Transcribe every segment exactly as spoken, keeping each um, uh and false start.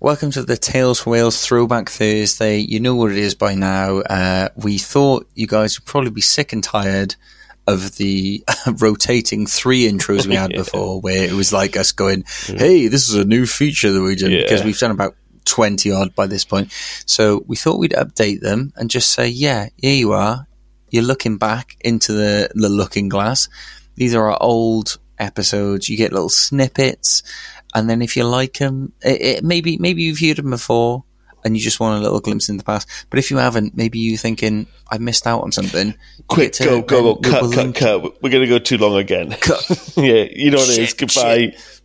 Welcome to the Tales for Wales Throwback Thursday. You know what it is by now. Uh, we thought you guys would probably be sick and tired of the rotating three intros we had yeah. before, where it was like us going, hey, this is a new feature that we did, yeah. because we've done about twenty odd by this point. So we thought we'd update them and just say, yeah, here you are. You're looking back into the, the looking glass. These are our old episodes. You get little snippets. And then if you like them, it, it, maybe maybe you've heard them before and you just want a little glimpse in the past. But if you haven't, maybe you're thinking, I missed out on something. Quick, to, go, go, go, cut, we'll cut, link. cut. We're going to go too long again. Cut. yeah, you know what shit, it is. Goodbye. Shit.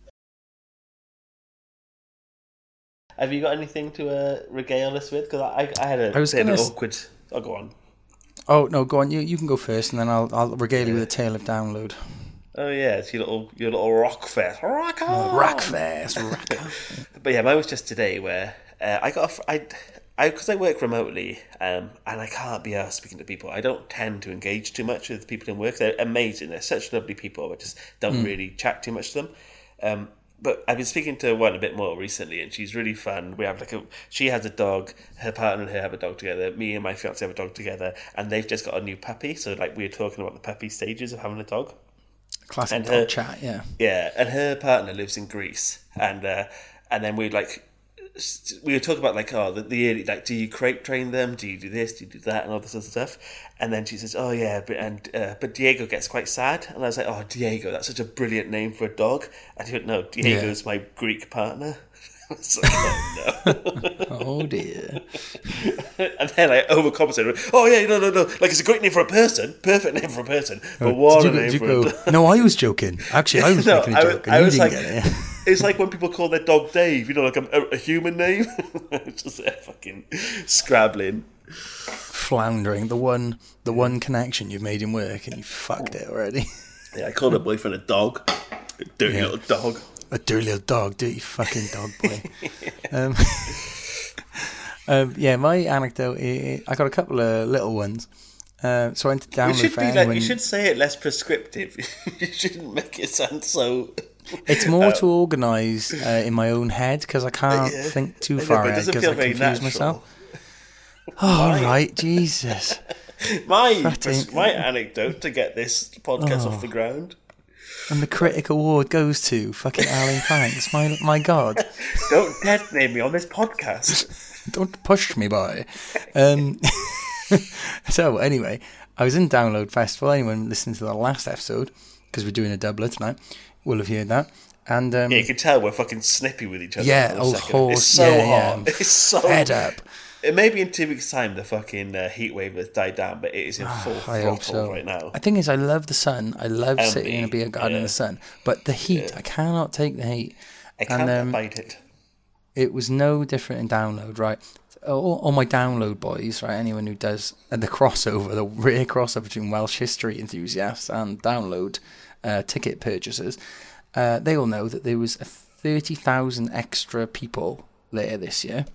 Have you got anything to uh, regale us with? Because I, I had a I was bit of awkward... Oh, go on. Oh, no, go on. You you can go first and then I'll, I'll regale yeah. you with a tale of download. Oh yeah, it's your little your little rock fest, rock on, rock fest, rock on. But yeah, mine was just today where uh, I got a, I I because I work remotely um, and I can't be asked speaking to people. I don't tend to engage too much with people in work. They're amazing. They're such lovely people. I just don't mm. really chat too much to them. Um, but I've been speaking to one a bit more recently, and she's really fun. We have like a she has a dog. Her partner and her have a dog together. Me and my fiance have a dog together, and they've just got a new puppy. So like we were talking about the puppy stages of having a dog. Classic and her, chat, yeah. Yeah, and her partner lives in Greece, and uh, and then we like we were talking about like oh the, the like do you crate train them? Do you do this? Do you do that? And all this sort of stuff. And then she says, oh yeah, but and uh, but Diego gets quite sad, and I was like, oh Diego, that's such a brilliant name for a dog. And she went, no, Diego's yeah. my Greek partner. Like, oh, no. Oh dear. And then I overcompensated. Oh yeah, no, no, no. Like it's a great name for a person, perfect name for a person, but oh, what a name for go, a dog. No, I was joking. Actually, I was no, making a joke. I, I was like, get it. It's like when people call their dog Dave. You know, like a, a human name. It's just uh, fucking scrabbling, floundering. The one, the one connection you've made in work, and you fucked it already. Yeah, I called her boyfriend a dog, a dirty yeah. little dog. A dirty little dog, dirty fucking dog boy. um, um, yeah, my anecdote, I got a couple of little ones. Uh, so I went to download should for be anyone. Like, you should say it less prescriptive. You shouldn't make it sound so... It's more um, to organise uh, in my own head because I can't yeah. think too far ahead because I confuse natural. myself. Oh, right, Jesus. my, my anecdote to get this podcast oh. off the ground... And the critic award goes to fucking Alan Thanks. My my God. Don't death name me on this podcast. Don't push me, boy. Um, so, anyway, I was in Download Festival. Anyone listening to the last episode, because we're doing a doubler tonight, will have heard that. And um, yeah, you can tell we're fucking snippy with each other. Yeah, old horse. It's so yeah, hot. Yeah. It's so fed up. It may be in two weeks' time the fucking uh, heat wave has died down, but it is in full oh, throttle so. right now. The thing is, I love the sun. I love um, sitting in a beer garden yeah. in the sun. But the heat, yeah. I cannot take the heat. I can't and, um, abide it. It was no different in Download, right? All, all my Download boys, right? Anyone who does uh, the crossover, the rare crossover between Welsh history enthusiasts and Download uh, ticket purchasers, uh, they all know that there was thirty thousand extra people there this year.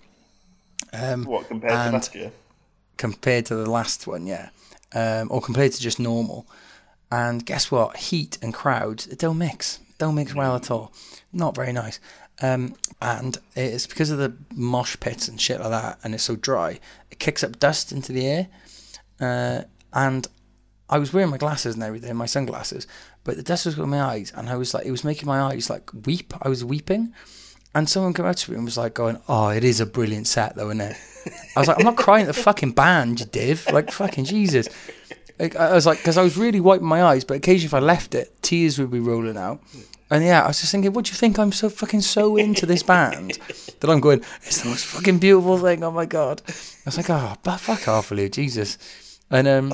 Um, what, compared to last year? Compared to the last one, yeah. Um, or compared to just normal. And guess what? Heat and crowds, it don't mix. Don't mix well at all. Not very nice. Um, and it's because of the mosh pits and shit like that, and it's so dry, it kicks up dust into the air. Uh, and I was wearing my glasses and everything, my sunglasses, but the dust was going in my eyes, and I was like, it was making my eyes like weep. I was weeping. And someone came up to me and was like going, oh, it is a brilliant set though, isn't it? I was like, I'm not crying at the fucking band, you div. Like, fucking Jesus. Like, I was like, because I was really wiping my eyes, but occasionally if I left it, tears would be rolling out. And yeah, I was just thinking, what do you think? I'm so fucking so into this band that I'm going, it's the most fucking beautiful thing, oh my God. I was like, oh, but fuck off, Lou, Jesus. And um,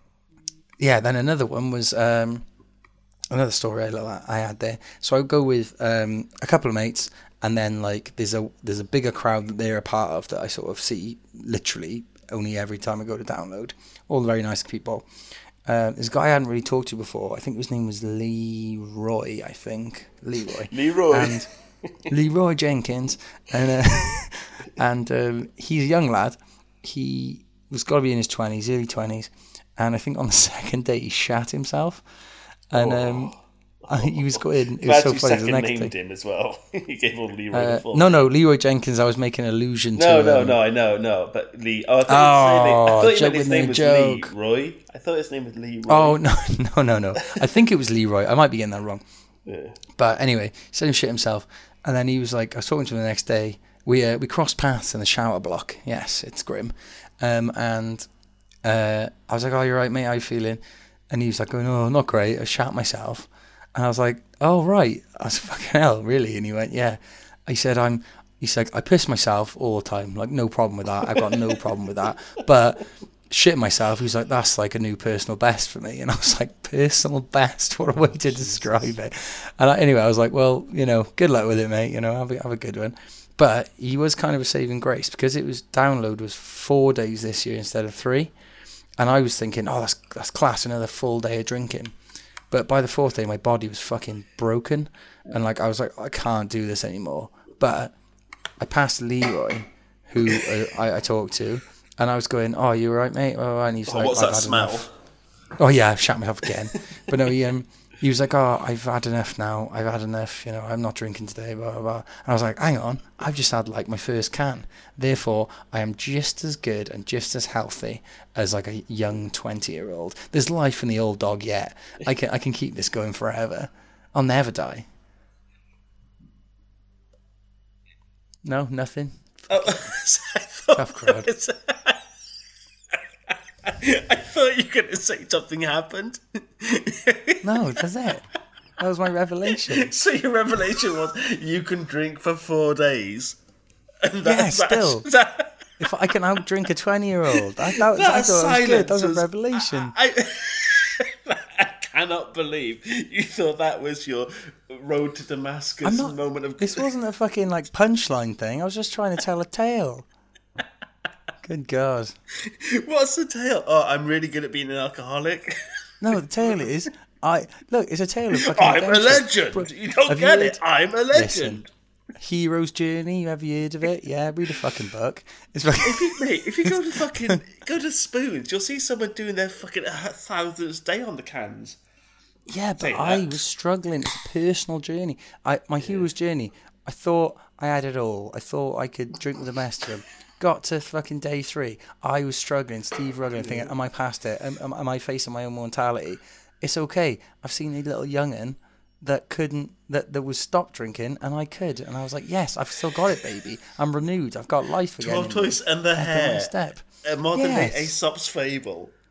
yeah, then another one was... Um, another story like that I had there. So I would go with um, a couple of mates, and then like there's a there's a bigger crowd that they're a part of that I sort of see literally only every time I go to Download. All very nice people. Uh, this guy I hadn't really talked to before. I think his name was Leroy. I think Leroy. Leroy. And Leroy Jenkins, and uh, and um, he's a young lad. He was got to be in his twenties, early twenties, and I think on the second day he shat himself. And um, I, he was going. It You was so actually funny. The second next named day, him as well. You gave all Leroy uh, the full. no, no, Leroy Jenkins. I was making an allusion no, to. no, um, no. I know, no. But Lee. Oh, I thought, Oh, oh, I thought you joke meant his within a name was joke. Leroy. I thought his name was Leroy. Oh no, no, no, no! I think it was Leroy. I might be getting that wrong. Yeah. But anyway, he said him shit himself, and then he was like, I was talking to him the next day. We uh, we crossed paths in the shower block. Yes, it's grim. Um, and uh, I was like, "Oh, you're right, mate. How you feeling?" And he was like, "Oh no, not great. I shat myself." And I was like, "Oh right." I was fucking hell, really? And he went, "Yeah." He said, "I'm." He's like, "I piss myself all the time. Like, no problem with that. I've got no problem with that. But shit myself." He's like, "That's like a new personal best for me." And I was like, "Personal best? What a way to describe it." And I, anyway, I was like, "Well, you know, good luck with it, mate. You know, have a, have a good one." But he was kind of a saving grace because it was download was four days this year instead of three, and I was thinking, "Oh, that's that's class, another full day of drinking." But by the fourth day, my body was fucking broken, and like I was like, "I can't do this anymore." But I passed Leroy, who uh, I, I talked to, and I was going, "Oh, you all right, mate?" Oh, and he's Oh, like, what's "I've that had smell? enough." Oh yeah, I've shat myself again. But no, he um he was like, "Oh, I've had enough now. I've had enough. You know, I'm not drinking today." Blah blah blah. And I was like, "Hang on, I've just had like my first can. Therefore, I am just as good and just as healthy as like a young twenty year old. There's life in the old dog yet. I can I can keep this going forever. I'll never die." No, nothing. Oh, I thought Tough crowd. I thought you were going to say something happened. No, that's it. That was my revelation. So your revelation was you can drink for four days. And Yeah, that's, still. That, If I can outdrink a twenty-year-old, I, that, that I thought it was good. That was a silence was- revelation. I, I cannot believe you thought that was your road to Damascus I'm not. moment of. This wasn't a fucking like punchline thing. I was just trying to tell a tale. Good God. What's the tale? Oh, I'm really good at being an alcoholic. No, the tale is I look. It's a tale of fucking. I'm a adventure. legend. Bro, You don't have get heard- it. I'm a Listen, legend. Hero's Journey. You ever heard of it? Yeah, read a fucking book. It's fucking. If you, mate, if you go to fucking go to Spoons, you'll see someone doing their fucking thousandth day on the cans. Yeah, but Say I that. was struggling. It's a personal journey. I my hero's journey. I thought I had it all. I thought I could drink with the best of them. Got to fucking day three. I was struggling. Steve Rudder thinking, am I past it? Am, am, am I facing my own mortality? It's okay. I've seen a little young'un that couldn't, that, that was stopped drinking, and I could. And I was like, yes, I've still got it, baby. I'm renewed. I've got life again. in me. Tortoise and the Back on my hare. step. A modern day Yes. Aesop's fable.